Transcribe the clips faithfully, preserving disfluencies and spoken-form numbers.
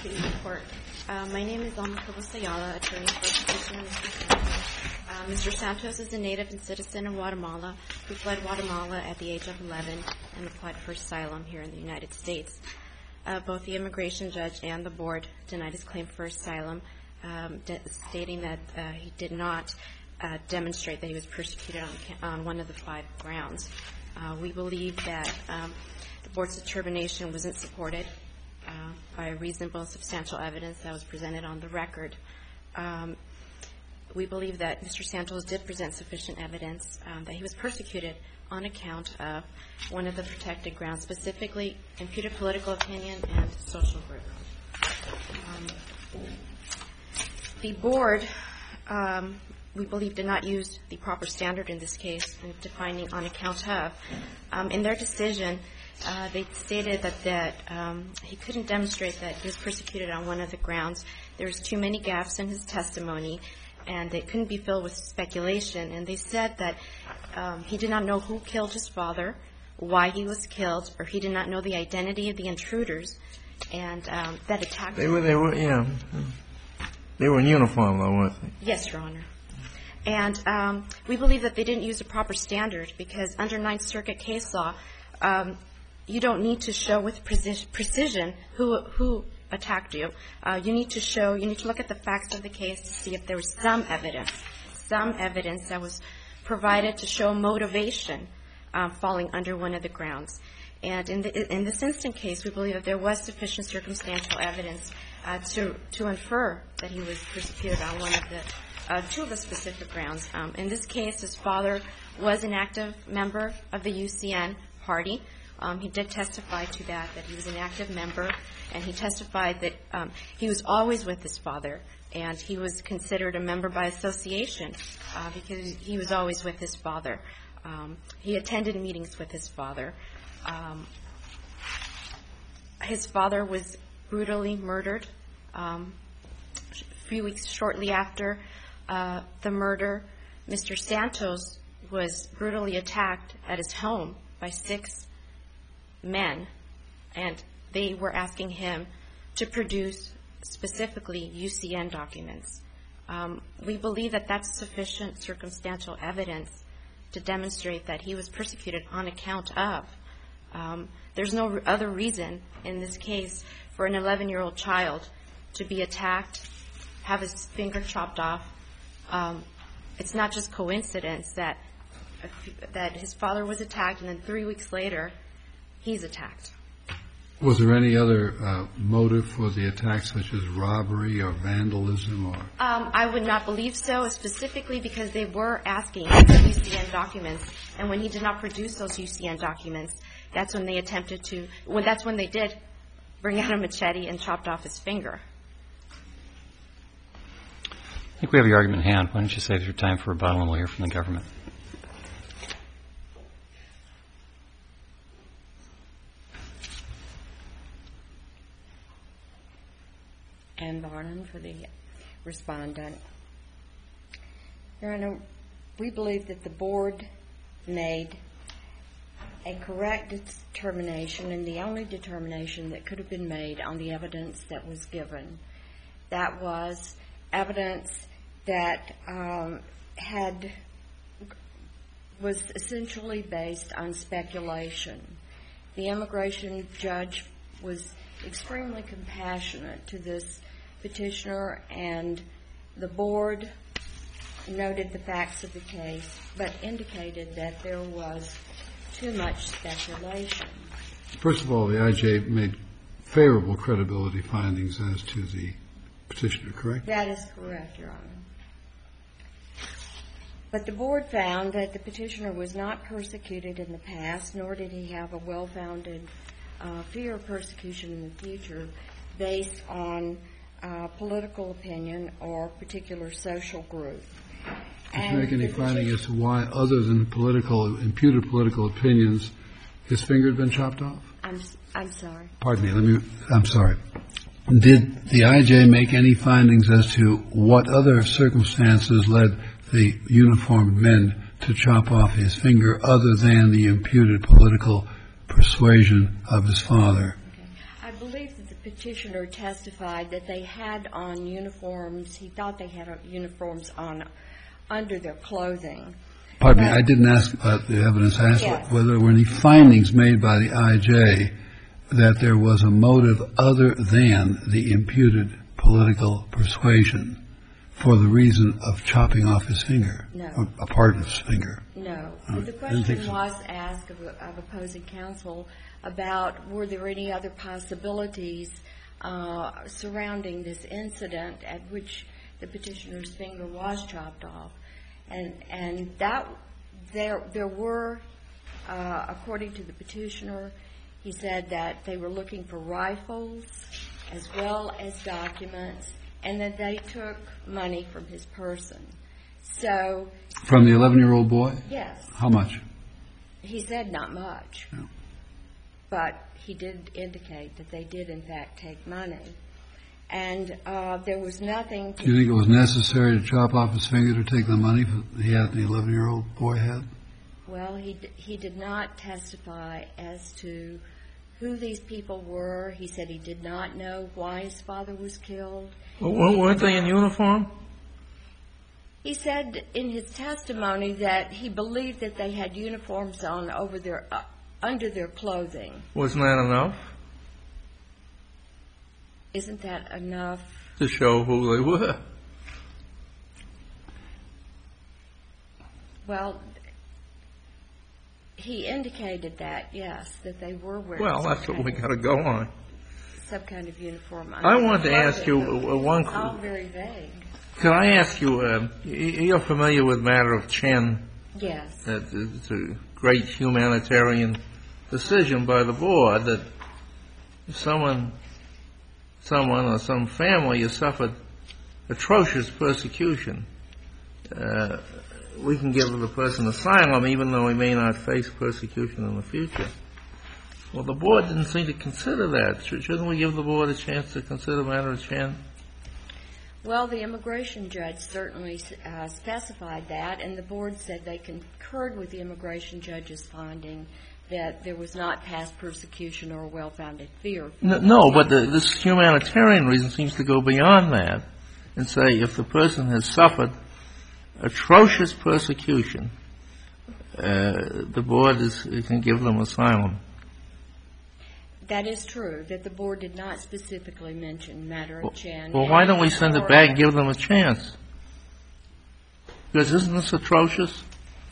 please report. Uh, my name is Alma Cobos-Ayala, attorney for Petitioner Mister Santos. Uh, Mister Santos is a native and citizen of Guatemala who fled Guatemala at the age of eleven and applied for asylum here in the United States. Uh, both the immigration judge and the board denied his claim for asylum, um, de- stating that uh, he did not uh, demonstrate that he was persecuted on, on one of the five grounds. Uh, we believe that um, the board's determination wasn't supported uh, by reasonable substantial evidence that was presented on the record. Um, we believe that Mister Santos did present sufficient evidence um, that he was persecuted on account of one of the protected grounds, specifically imputed political opinion and social group. Um, the board, um, we believe, did not use the proper standard in this case in defining on account of. Um, in their decision, uh, they stated that, that um, he couldn't demonstrate that he was persecuted on one of the grounds. There was too many gaps in his testimony, and they couldn't be filled with speculation. And they said that um, he did not know who killed his father, why he was killed, or he did not know the identity of the intruders, and um, that attacked They were, they were, yeah. They were in uniform, though, weren't they? Yes, Your Honor. And um, we believe that they didn't use a proper standard because under Ninth Circuit case law, um, you don't need to show with preci- precision who who attacked you. Uh, you need to show, you need to look at the facts of the case to see if there was some evidence, some evidence that was provided to show motivation uh, falling under one of the grounds. And in, the, in this instant case, we believe that there was sufficient circumstantial evidence uh, to to infer that he was persecuted on one of the Uh, two of the specific grounds. Um, in this case, his father was an active member of the U C N party. Um, he did testify to that, that he was an active member, and he testified that um, he was always with his father, and he was considered a member by association uh, because he was always with his father. Um, he attended meetings with his father. Um, his father was brutally murdered um, a few weeks shortly after Uh, the murder. Mister Santos was brutally attacked at his home by six men, and they were asking him to produce specifically U C N documents. Um, we believe that that's sufficient circumstantial evidence to demonstrate that he was persecuted on account of. Um, there's no r- other reason in this case for an eleven-year-old child to be attacked, have his finger chopped off. Um, it's not just coincidence that that his father was attacked and then three weeks later he's attacked. Was there any other uh, motive for the attack, such as robbery or vandalism? Or Um, I would not believe so, specifically because they were asking for U C N documents, and when he did not produce those U C N documents, that's when they attempted to. Well, that's when they did bring out a machete and chopped off his finger. I think we have your argument in hand. Why don't you save your time for rebuttal, and we'll hear from the government. Ann Barnum for the respondent. Your Honor, we believe that the board made a correct determination, and the only determination that could have been made on the evidence that was given. That was evidence that um, had was essentially based on speculation. The immigration judge was extremely compassionate to this petitioner, and the board noted the facts of the case, but indicated that there was too much speculation. First of all, the I J made favorable credibility findings as to the petitioner, correct? That is correct, Your Honor. But the board found that the petitioner was not persecuted in the past, nor did he have a well-founded uh, fear of persecution in the future based on uh, political opinion or particular social group. Did you make any finding as to why, other than political, imputed political opinions, his finger had been chopped off? I'm, I'm sorry. Pardon me. Let me. I'm sorry. Did the I J make any findings as to what other circumstances led the uniformed men to chop off his finger other than the imputed political persuasion of his father? Okay. I believe that the petitioner testified that they had on uniforms. He thought they had uniforms on under their clothing. Pardon me, But- I didn't ask about the evidence. I asked Yes. whether there were any findings made by the I J that there was a motive other than the imputed political persuasion for the reason of chopping off his finger, No. or a part of his finger. No. Oh, The I didn't think question so. was asked of, of opposing counsel about were there any other possibilities uh, surrounding this incident at which the petitioner's finger was chopped off. And and that there there were, uh, according to the petitioner, he said that they were looking for rifles as well as documents, and that they took money from his person. So, From the eleven-year-old boy? yes, How much? he said not much. No. But he did indicate that they did, in fact, take money. And uh, there was nothing Do you to... think it was necessary to chop off his finger to take the money he had, the eleven-year-old boy had? Well, he, d- he did not testify as to who these people were. He said he did not know why his father was killed. Well, weren't they in uniform? He said in his testimony that he believed that they had uniforms on over their uh, under their clothing. Wasn't that enough Isn't that enough? to show who they were? Well, he indicated that, yes, that they were wearing Well, some that's what kind we of- got to go on. some kind of uniform. I wanted to ask you uh, one. It's all very vague. Can I ask you? Uh, y- you're familiar with the matter of Chen? Yes. That it's a great humanitarian decision by the board that if someone, someone or some family has suffered atrocious persecution, uh, we can give the person asylum even though he may not face persecution in the future. Well, the board didn't seem to consider that. Sh- Shouldn't we give the board a chance to consider the matter of Chen? Well, the immigration judge certainly uh, specified that, and the board said they concurred with the immigration judge's finding that there was not past persecution or well-founded fear. No, no but the, this humanitarian reason seems to go beyond that and say if the person has suffered atrocious persecution, uh, the board is, can give them asylum. That is true, that the board did not specifically mention matter of Chen. Well, why don't we And send it or- back and give them a chance? Because isn't this atrocious?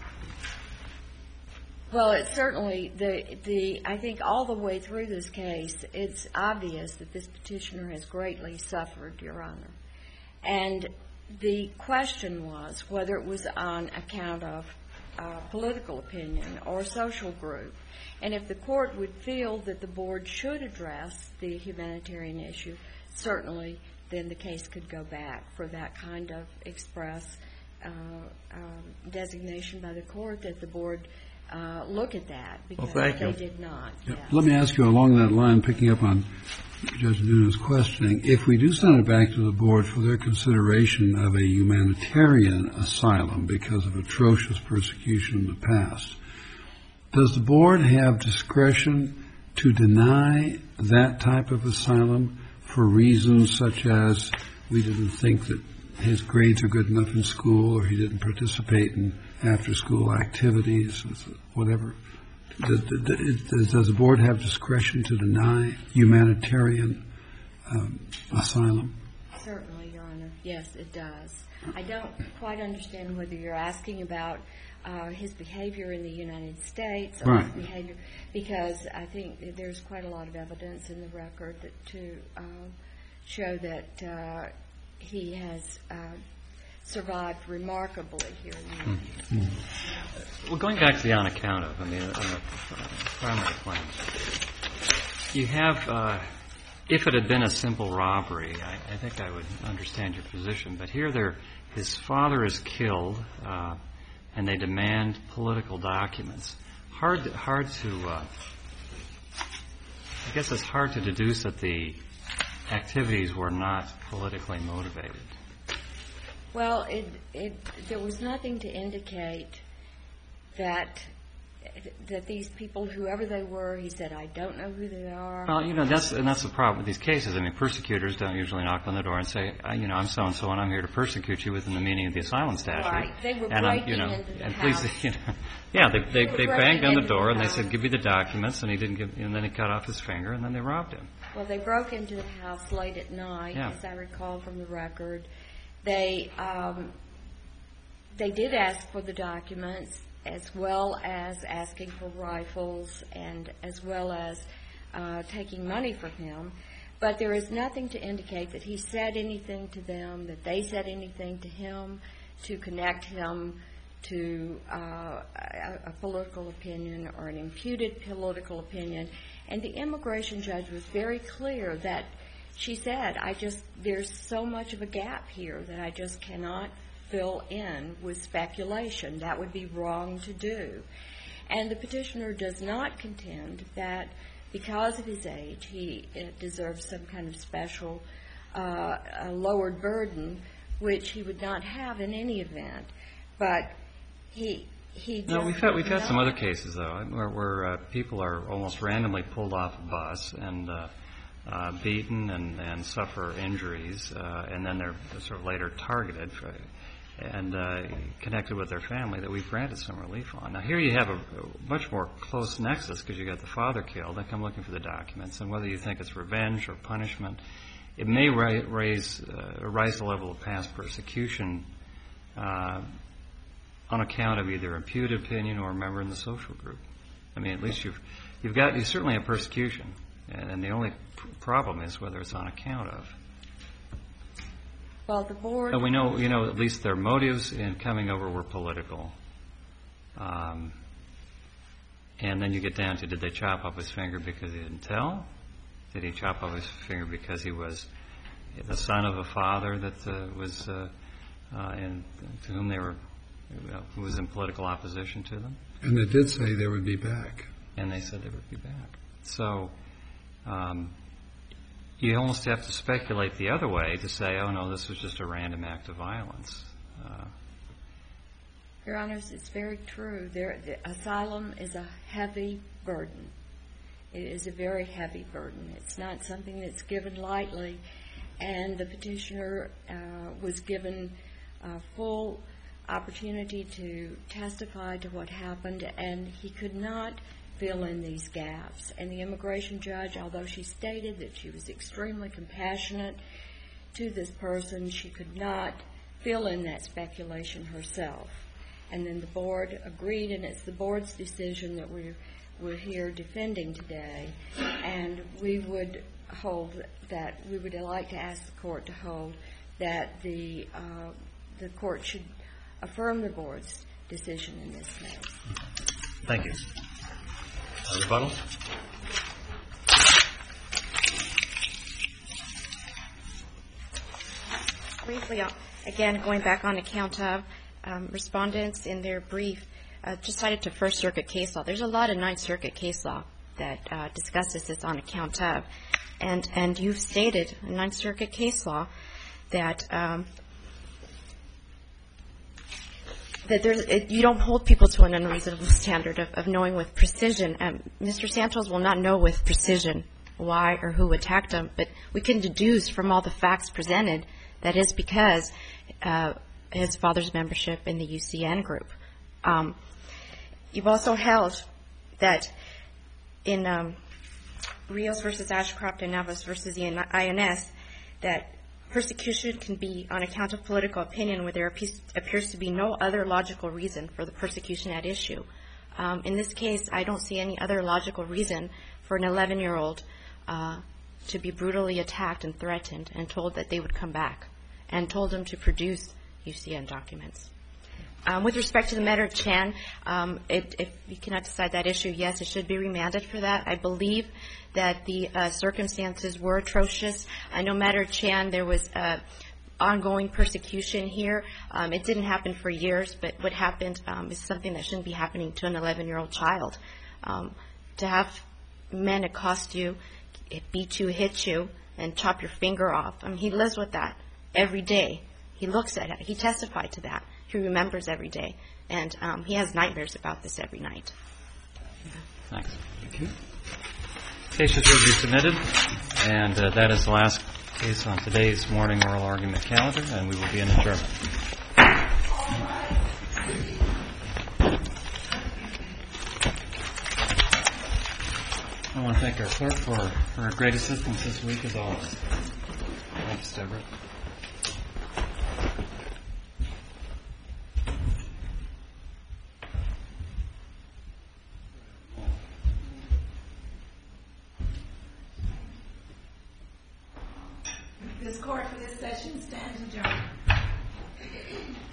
Well, it's certainly the the. I think all the way through this case, it's obvious that this petitioner has greatly suffered, Your Honor. And the question was whether it was on account of uh, political opinion or social group. And if the court would feel that the board should address the humanitarian issue, certainly then the case could go back for that kind of express uh, um, designation by the court that the board uh, look at that, because thank they you. did not. Yeah. yes. Let me ask you along that line, picking up on Judge Nunes' questioning, if we do send it back to the board for their consideration of a humanitarian asylum because of atrocious persecution in the past, does the board have discretion to deny that type of asylum for reasons such as we didn't think that his grades are good enough in school or he didn't participate in after-school activities, whatever? Does, does, does the board have discretion to deny humanitarian um, asylum? Certainly, Your Honor. Yes, it does. I don't quite understand whether you're asking about uh, his behavior in the United States or Right. his behavior, because I think that there's quite a lot of evidence in the record that to uh, show that uh, he has uh, survived remarkably here in the United States. Well, going back to the on account of, I mean, on the uh, primary claims, you have, uh, if it had been a simple robbery, I, I think I would understand your position. But here, there, his father is killed, uh, and they demand political documents. Hard, to, hard to, uh, I guess it's hard to deduce that the activities were not politically motivated. Well, it, it, there was nothing to indicate that that these people, whoever they were, he said, I don't know who they are. Well, you know, that's and that's the problem with these cases. I mean, persecutors don't usually knock on the door and say, you know, I'm so and so, and I'm here to persecute you within the meaning of the asylum statute. Right. They were and breaking I'm, you know, into the and house. please, you know, yeah, they they, They they were banged breaking on the into door the and they house. said, give me the documents, and he didn't give, and then he cut off his finger, and then they robbed him. Well, they broke into the house late at night, Yeah. as I recall from the record. They um, they did ask for the documents, as well as asking for rifles, and as well as uh, taking money from him. But there is nothing to indicate that he said anything to them, that they said anything to him to connect him to uh, a, a political opinion or an imputed political opinion. And the immigration judge was very clear that she said, I just, there's so much of a gap here that I just cannot fill in with speculation. That would be wrong to do. And the petitioner does not contend that because of his age, he uh, deserves some kind of special uh, a lowered burden, which he would not have in any event. But he he No, just we've had we've had not- some other cases though, where, where uh, people are almost randomly pulled off a bus and uh, uh, beaten and, and suffer injuries, uh, and then they're sort of later targeted for, and uh, connected with their family that we've granted some relief on. Now here you have a, a much more close nexus because you got the father killed. They come looking for the documents, and whether you think it's revenge or punishment, it may ra- raise uh, rise the level of past persecution uh, on account of either imputed opinion or a member in the social group. I mean, at least you've you've got you certainly have persecution, and, and the only pr- problem is whether it's on account of. Well, the board. And we know, you know, at least their motives in coming over were political. Um, and then you get down to, did they chop off his finger because he didn't tell? Did he chop off his finger because he was the son of a father that uh, was, uh, uh, and to whom they were, uh, who was in political opposition to them? And they did say they would be back. And they said they would be back. So, um, you almost have to speculate the other way to say, oh, no, this was just a random act of violence. Uh, Your Honors, it's very true. There, the asylum is a heavy burden. It is a very heavy burden. It's not something that's given lightly. And the petitioner uh, was given a full opportunity to testify to what happened, and he could not fill in these gaps. And the immigration judge, although she stated that she was extremely compassionate to this person, she could not fill in that speculation herself. And then the board agreed, and it's the board's decision that we're, we're here defending today. And we would hold that, we would like to ask the court to hold that the, uh, the court should affirm the board's decision in this case. Thank you. Uh, rebuttal? Briefly, uh, again, going back on account of um, respondents in their brief, uh, just cited to First Circuit case law. There's a lot of Ninth Circuit case law that uh, discusses this on account of. And, and you've stated in Ninth Circuit case law that um, that there's, it, you don't hold people to an unreasonable standard of, of knowing with precision. Um, Mister Santos will not know with precision why or who attacked him, but we can deduce from all the facts presented that is because uh, his father's membership in the U C N group. Um, you've also held that in um, Rios versus Ashcroft and Navas versus the I N S that persecution can be on account of political opinion where there appears to be no other logical reason for the persecution at issue. Um, in this case, I don't see any other logical reason for an eleven-year-old uh, to be brutally attacked and threatened and told that they would come back and told them to produce U C N documents. Um, with respect to the matter of Chan, um, it, if you cannot decide that issue, yes, it should be remanded for that. I believe that the uh, circumstances were atrocious. I know matter of Chan, there was uh, ongoing persecution here. Um, it didn't happen for years, but what happened um, is something that shouldn't be happening to an eleven-year-old child. Um, to have men accost you, beat you, hit you, and chop your finger off, I mean, he lives with that every day. He looks at it. He testified to that. He remembers every day. And um, he has nightmares about this every night. Thanks. Thank you. Case will be submitted, and uh, that is the last case on today's morning oral argument calendar, and we will be in adjournment. I want to thank our clerk for her great assistance this week, as always. Thanks, Deborah. This court for this session stands adjourned.